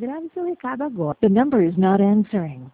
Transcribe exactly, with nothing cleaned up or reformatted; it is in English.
Grabe sa recado agora. The number is not answering.